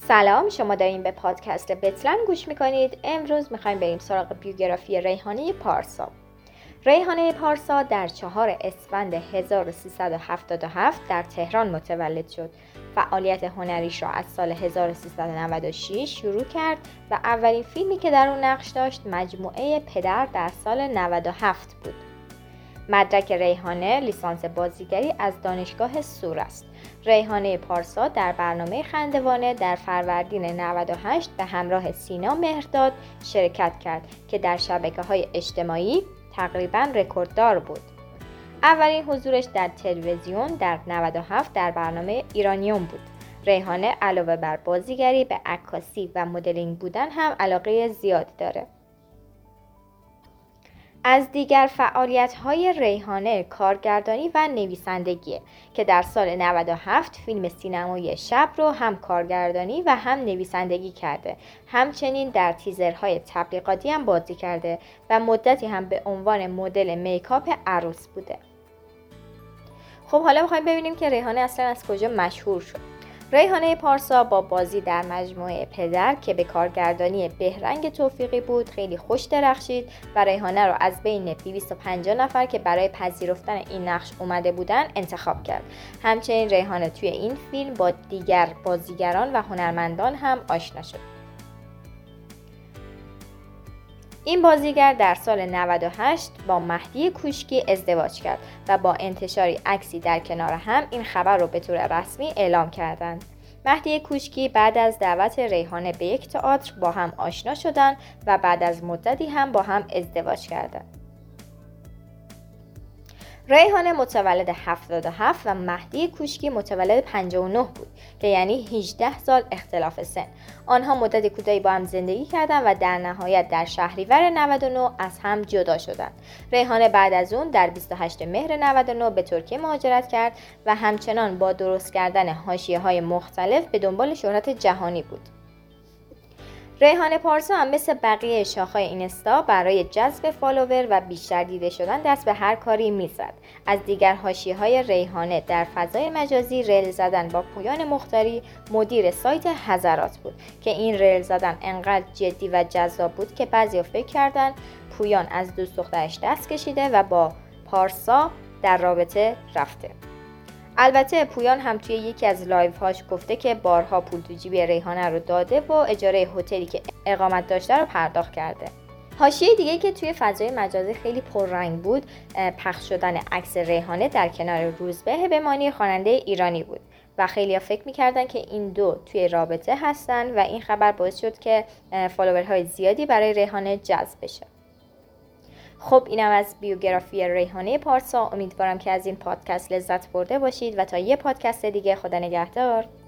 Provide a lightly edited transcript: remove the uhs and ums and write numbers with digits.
سلام، شما دارین به پادکست بتلن گوش میکنید. امروز میخوایم بریم سراغ بیوگرافی ریحانه پارسا. ریحانه پارسا در 4 اسفند 1377 در تهران متولد شد. فعالیت هنریش را از سال 1396 شروع کرد و اولین فیلمی که در اون نقش داشت مجموعه پدر در سال 97 بود. مدرک ریحانه لیسانس بازیگری از دانشگاه سور است. ریحانه پارسا در برنامه خندوانه در فروردین 98 به همراه سینا مهرداد شرکت کرد که در شبکه‌های اجتماعی تقریباً رکورددار بود. اولین حضورش در تلویزیون در 97 در برنامه ایرانیوم بود. ریحانه علاوه بر بازیگری به عکاسی و مدلینگ بودن هم علاقه زیادی داره. از دیگر فعالیت‌های ریحانه کارگردانی و نویسندگیه که در سال 97 فیلم سینمایی شب رو هم کارگردانی و هم نویسندگی کرده. همچنین در تیزرهای تبلیغاتی هم بازی کرده و مدتی هم به عنوان مدل میکاپ عروس بوده. خب حالا می‌خوایم ببینیم که ریحانه اصلا از کجا مشهور شد. ریحانه پارسا با بازی در مجموعه پدر که به کارگردانی بهرنگ توفیقی بود خیلی خوش درخشید و ریحانه را از بین 250 نفر که برای پذیرفتن این نقش اومده بودن انتخاب کرد. همچنین ریحانه توی این فیلم با دیگر بازیگران و هنرمندان هم آشنا شد. این بازیگر در سال 98 با مهدی کوشکی ازدواج کرد و با انتشار عکسی در کنار هم این خبر رو به طور رسمی اعلام کردند. مهدی کوشکی بعد از دعوت ریحانه به یک تئاتر با هم آشنا شدند و بعد از مدتی هم با هم ازدواج کردند. ریحانه متولد 77 و مهدی کوشکی متولد 59 بود که یعنی 18 سال اختلاف سن. آنها مدت کوتاهی با هم زندگی کردند و در نهایت در شهریور 99 از هم جدا شدند. ریحانه بعد از اون در 28 مهر 99 به ترکیه مهاجرت کرد و همچنان با درست کردن حاشیه‌های مختلف به دنبال شهرت جهانی بود. ریحانه پارسا هم مثل بقیه شاخه‌های اینستا برای جذب فالوور و بیشتر دیده شدن دست به هر کاری میزد. از دیگر حاشیه‌های ریحانه در فضای مجازی ریل زدن با پویان مختاری مدیر سایت حضرات بود که این ریل زدن انقدر جدی و جذاب بود که بعضیا فکر کردن پویان از دوست دخترش دست کشیده و با پارسا در رابطه رفته. البته پویان هم توی یکی از لایوهاش گفته که بارها پول تو جیب ریحانه رو داده و اجاره هتلی که اقامت داشته رو پرداخت کرده. حاشیه دیگه که توی فضای مجازی خیلی پررنگ بود پخش شدن عکس ریحانه در کنار روزبه هبه‌مانی خواننده ایرانی بود و خیلی‌ها فکر می‌کردن که این دو توی رابطه هستن و این خبر باعث شد که فالوورهای زیادی برای ریحانه جذب بشه. خب اینم از بیوگرافی ریحانه پارسا. امیدوارم که از این پادکست لذت برده باشید و تا یه پادکست دیگه، خدا نگهدار.